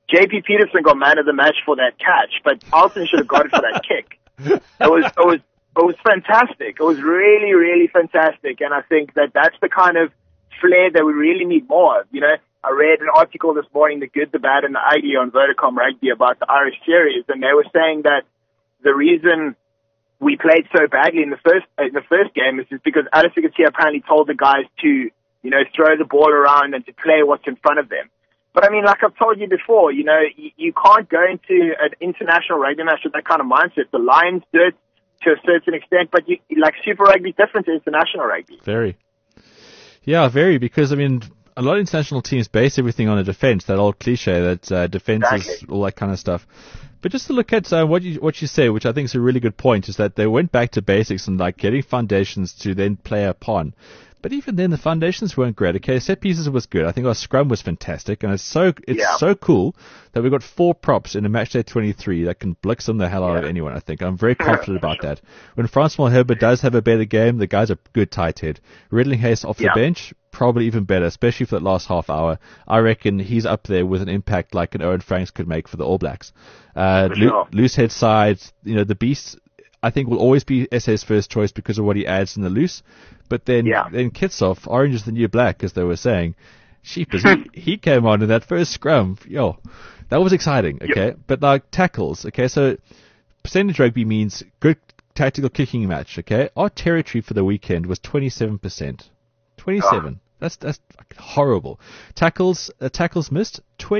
JP Peterson got man of the match for that catch, but Alton should have got it for that kick. It was fantastic. It was really, really fantastic, and I think that's the kind of flair that we really need more of. You know, I read an article this morning, The Good, the Bad, and the Ugly on Vodacom Rugby about the Irish series, and they were saying that the reason we played so badly in the first game is just because Alistair Coetzee apparently told the guys to, you know, throw the ball around and to play what's in front of them. But I mean, like I've told you before, you know, you can't go into an international rugby match with that kind of mindset. The Lions do it to a certain extent, but like Super Rugby is different to international rugby. Very. Yeah, very, because, I mean, a lot of international teams base everything on a defense, that old cliche that defense is all that kind of stuff. But just to look at what you say, which I think is a really good point, is that they went back to basics and like getting foundations to then play upon. But even then, the foundations weren't great. Okay, set pieces was good. I think our scrum was fantastic, and it's so cool that we got 4 props in a matchday 23 that can blitz them the hell out of anyone. I think I'm very confident about that. When Francois Herbert does have a better game, the guy's a good tight head. Riddling Hayes off the bench, probably even better, especially for that last half hour. I reckon he's up there with an impact like an Owen Franks could make for the All Blacks. Loose head sides, you know, the Beast, I think will always be SA's first choice because of what he adds in the loose. But then Kitshoff, orange is the new black, as they were saying. Sheepers, he came on in that first scrum. Yo, that was exciting, okay? Yep. But like tackles, okay? So percentage rugby means good tactical kicking match, okay? Our territory for the weekend was 27%. 27. That's horrible. Tackles missed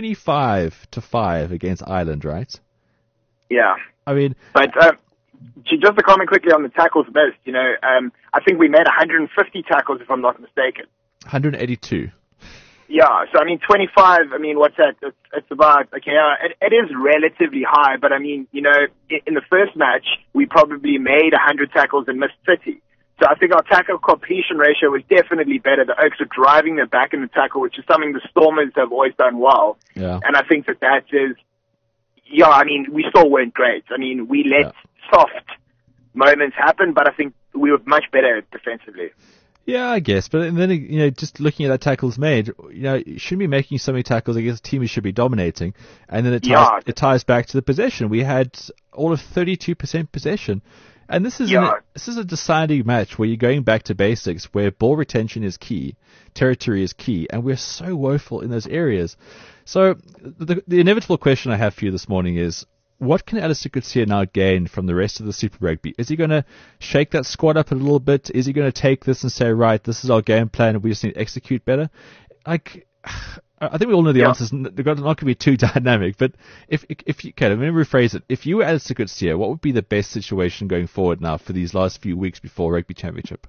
25-5 against Ireland, right? Yeah. I mean, but just to comment quickly on the tackles missed, you know, I think we made 150 tackles, if I'm not mistaken. 182. Yeah, so I mean, 25, I mean, what's that? It's about, okay, it is relatively high, but I mean, you know, in the first match, we probably made 100 tackles and missed 30. So I think our tackle completion ratio was definitely better. The Oaks were driving their back in the tackle, which is something the Stormers have always done well. Yeah. And I think that is, yeah, I mean, we still weren't great. I mean, we let soft moments happen, but I think we were much better defensively. Yeah, I guess. But then, you know, just looking at that tackles made, you know, you shouldn't be making so many tackles against a team you should be dominating. And then it ties back to the possession. We had all of 32% possession. And this is a deciding match where you're going back to basics, where ball retention is key, territory is key, and we're so woeful in those areas. So the inevitable question I have for you this morning is, what can Alistair Coetzee now gain from the rest of the Super Rugby? Is he going to shake that squad up a little bit? Is he going to take this and say, right, this is our game plan and we just need to execute better? Like, I think we all know the answers. They're not going to be too dynamic, but if you can, let me rephrase it. If you were Alistair Coetzee, what would be the best situation going forward now for these last few weeks before Rugby Championship?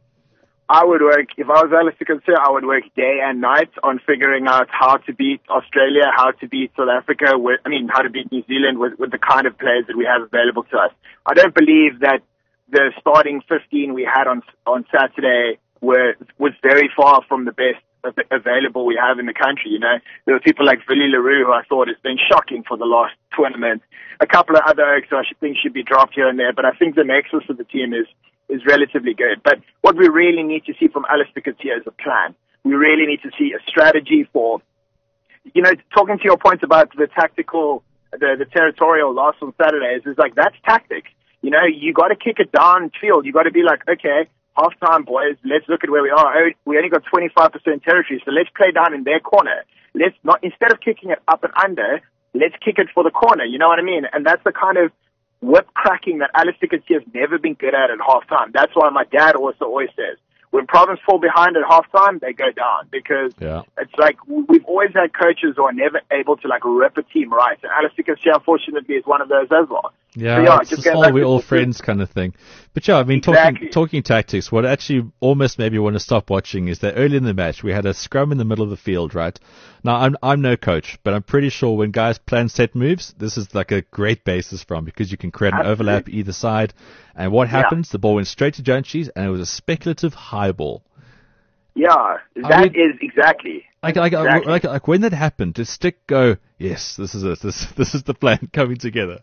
I would work, if I was Alistair Coetzee, I would work day and night on figuring out how to beat Australia, how to beat South Africa, how to beat New Zealand with the kind of players that we have available to us. I don't believe that the starting 15 we had on Saturday was very far from the best available we have in the country. You know, there were people like Willie Leroux, who I thought has been shocking for the last tournament. A couple of other Oaks I think should be dropped here and there, but I think the nexus of the team is relatively good. But what we really need to see from Alistair Coetzee is a plan. We really need to see a strategy for, you know, talking to your points about the tactical, the territorial loss on Saturdays, is like, that's tactics. You know, you got to kick it downfield. You got to be like, okay, halftime, boys, let's look at where we are. We only got 25% territory, so let's play down in their corner. Let's not, instead of kicking it up and under, let's kick it for the corner. You know what I mean? And that's the kind of whip cracking that Alistair Coetzee has never been good at halftime. That's why my dad also always says, when Province fall behind at halftime, they go down, because it's like we've always had coaches who are never able to like rip a team right. And Alistair Coetzee, unfortunately, is one of those as well. Yeah, so it's we're all friends kind of thing. But yeah, I mean, talking tactics, what actually almost made me want to stop watching is that early in the match, we had a scrum in the middle of the field, right? Now, I'm no coach, but I'm pretty sure when guys plan set moves, this is like a great basis from, because you can create an overlap either side. And what happens? The ball went straight to Janchis, and it was a speculative high ball. Yeah, that is exactly. Like when that happened, did Stick go, yes, this is it. This is the plan coming together.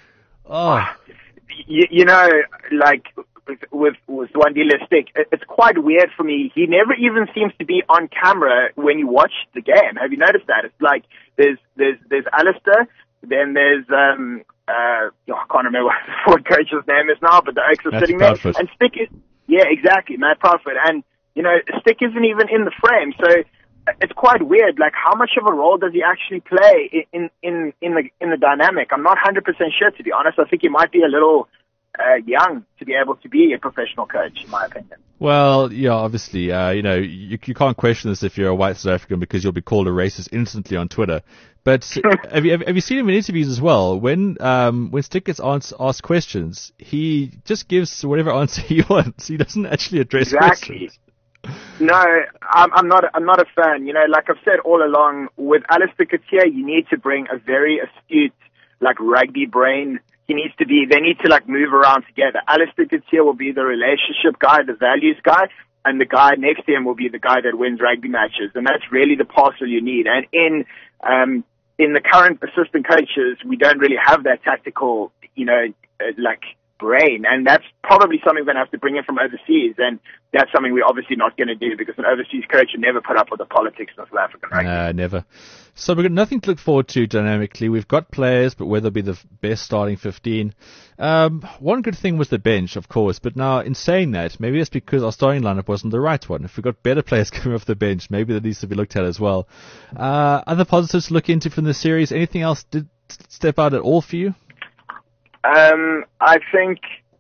Oh, you know, like with Zwandile Stick, it's quite weird for me. He never even seems to be on camera when you watch the game. Have you noticed that? It's like there's Alistair, then there's I can't remember what the Ford coach's name is now, but the Oaks are sitting there. And Stick is, yeah, exactly, Matt Proudfoot. And, Stick isn't even in the frame, so it's quite weird. Like, how much of a role does he actually play in the dynamic? I'm not 100% sure, to be honest. I think he might be a little young to be able to be a professional coach, in my opinion. Well, yeah, obviously, you can't question this if you're a white South African because you'll be called a racist instantly on Twitter. But have you seen him in interviews as well? When Stick gets asked questions, he just gives whatever answer he wants. He doesn't actually address questions. No, I'm not a fan. Like I've said all along, with Alistair Coetzee, you need to bring a very astute, rugby brain. They need to move around together. Alistair Coetzee will be the relationship guy, the values guy, and the guy next to him will be the guy that wins rugby matches. And that's really the parcel you need. And in the current assistant coaches, we don't really have that tactical, brain. And that's probably something we're going to have to bring in from overseas. And that's something we're obviously not going to do because an overseas coach would never put up with the politics of South African rugby. No, never. So we've got nothing to look forward to dynamically. We've got players, but whether they'll be the best starting 15. One good thing was the bench, of course, but now in saying that, maybe it's because our starting lineup wasn't the right one. If we've got better players coming off the bench, maybe that needs to be looked at as well. Other positives to look into from the series. Anything else did step out at all for you? I think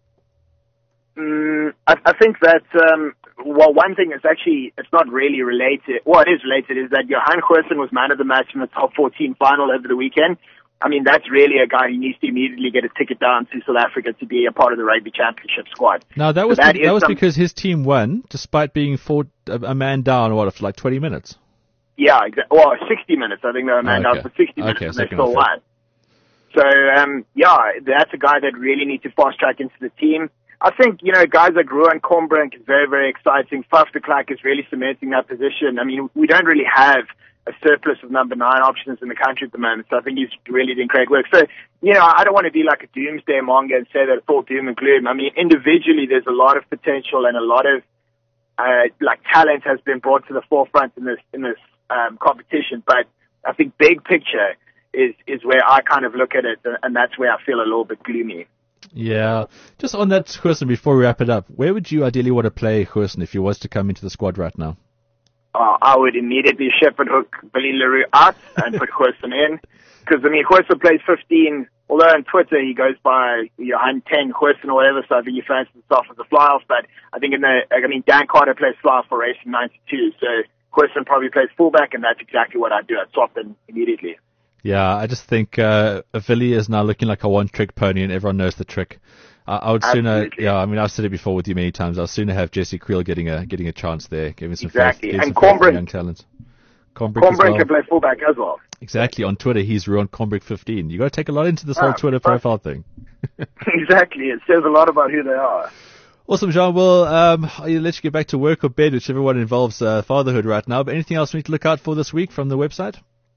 that one thing is actually, it's not really related. Well, it is related, is that Johan Goosen was man of the match in the top 14 final over the weekend. I mean, that's really a guy who needs to immediately get a ticket down to South Africa to be a part of the Rugby Championship squad. Now, that was because his team won, despite being a man down, after 20 minutes? Yeah, exactly. Well, 60 minutes. I think they were man down for 60 minutes and they still won. So, that's a guy that really needs to fast track into the team. I think, guys like Ruan Combrink is very, very exciting. Faf de Klerk is really cementing that position. I mean, we don't really have a surplus of number 9 options in the country at the moment, so I think he's really doing great work. So, I don't want to be like a doomsday monger and say that it's all doom and gloom. I mean, individually, there's a lot of potential and a lot of, talent has been brought to the forefront in this competition. But I think big picture is where I kind of look at it, and that's where I feel a little bit gloomy. Yeah. Just on that Goosen, before we wrap it up, where would you ideally want to play Goosen if he was to come into the squad right now? I would immediately shepherd hook Billy Leroux out and put Goosen in. Because, Goosen plays 15, although on Twitter he goes by Johan 10 Goosen or whatever, so I think he fancies himself as a fly-off. But I think Dan Carter plays fly-off for Racing 92, so Goosen probably plays fullback, and that's exactly what I'd do. I'd swap him immediately. Yeah, I just think Vili is now looking like a one-trick pony, and everyone knows the trick. I would sooner, I've said it before with you many times. I'll sooner have Jesse Creel getting a chance there, giving some faith, and Combrink, young talent. Combrink can play fullback as well. Exactly. On Twitter, he's Ruan Combrink 15. You got to take a lot into this whole Twitter profile thing. Exactly. It says a lot about who they are. Awesome, Jean. Well, I'll let you get back to work or bed, whichever one involves fatherhood right now. But anything else we need to look out for this week from the website?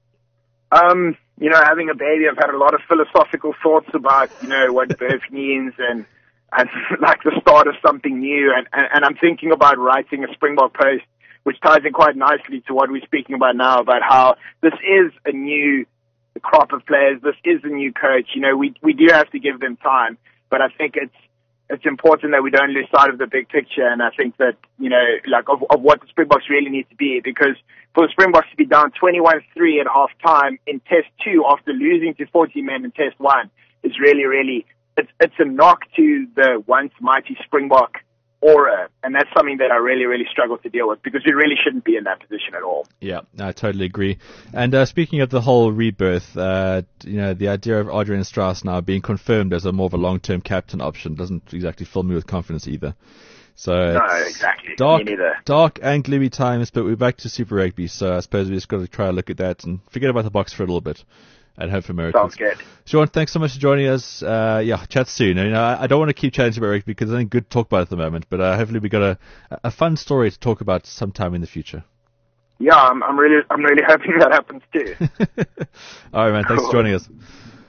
Having a baby, I've had a lot of philosophical thoughts about, what birth means and like the start of something new. And I'm thinking about writing a Springbok post, which ties in quite nicely to what we're speaking about now, about how this is a new crop of players. This is a new coach. We do have to give them time, but I think it's important that we don't lose sight of the big picture. And I think that, of what the Springboks really need to be, because for the Springboks to be down 21-3 at half time in Test 2 after losing to 40 men in Test 1 is really, really, it's a knock to the once mighty Springbok aura. And that's something that I really, really struggle to deal with, because we really shouldn't be in that position at all. Yeah, I totally agree. And speaking of the whole rebirth, the idea of Adrian Strauss now being confirmed as a more of a long-term captain option doesn't exactly fill me with confidence either. So no, exactly. Dark and gloomy times, but we're back to Super Rugby, so I suppose we just got to try and look at that and forget about the box for a little bit and hope for miracles. Sounds good. Sean, thanks so much for joining us. Chat soon. I don't want to keep chatting about rugby because I think good to talk about it at the moment, but hopefully we got a fun story to talk about sometime in the future. Yeah, I'm really hoping that happens too. All right, man. Thanks for joining us.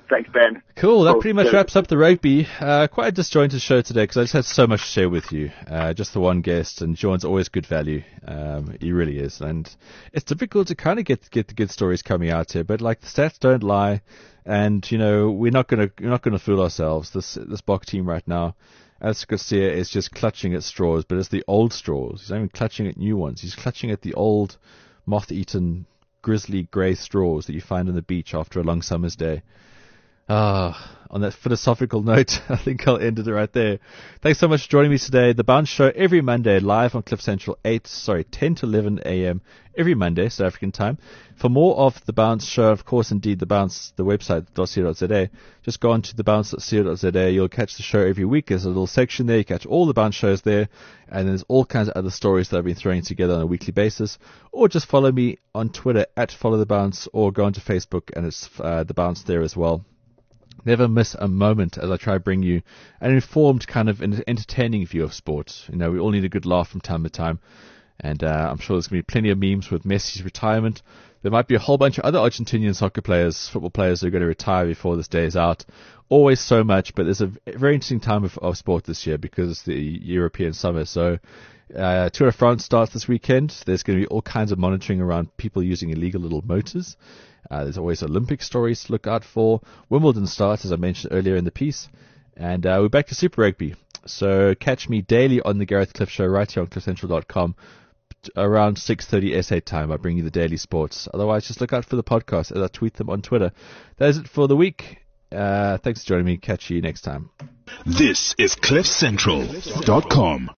Thanks, Ben. Cool. That pretty much wraps up the rugby. Quite a disjointed show today because I just had so much to share with you. Just the one guest, and John's always good value. He really is, and it's difficult to kind of get the good stories coming out here. But like the stats don't lie, and we're not gonna fool ourselves. This Bok team right now, Alex Garcia is just clutching at straws, but it's the old straws. He's not even clutching at new ones. He's clutching at the old, moth-eaten, grizzly grey straws that you find on the beach after a long summer's day. On that philosophical note, I think I'll end it right there. Thanks so much for joining me today. The Bounce Show every Monday live on Cliff Central 10 to 11 a.m. every Monday, South African time. For more of The Bounce Show, of course, indeed, The Bounce, the website, .co.za, just go on to thebounce.co.za. You'll catch the show every week. There's a little section there. You catch all the Bounce shows there, and there's all kinds of other stories that I've been throwing together on a weekly basis. Or just follow me on Twitter @followthebounce, or go onto Facebook, and it's The Bounce there as well. Never miss a moment as I try to bring you an informed, kind of entertaining view of sport. We all need a good laugh from time to time. And I'm sure there's going to be plenty of memes with Messi's retirement. There might be a whole bunch of other Argentinian soccer players, football players who are going to retire before this day is out. Always so much, but there's a very interesting time of sport this year because it's the European summer. So Tour de France starts this weekend. There's going to be all kinds of monitoring around people using illegal little motors. There's always Olympic stories to look out for. Wimbledon starts, as I mentioned earlier in the piece. And we're back to Super Rugby. So catch me daily on the Gareth Cliff Show right here on cliffcentral.com around 6:30 SA time. I bring you the daily sports. Otherwise, just look out for the podcast as I tweet them on Twitter. That is it for the week. Thanks for joining me. Catch you next time. This is cliffcentral.com.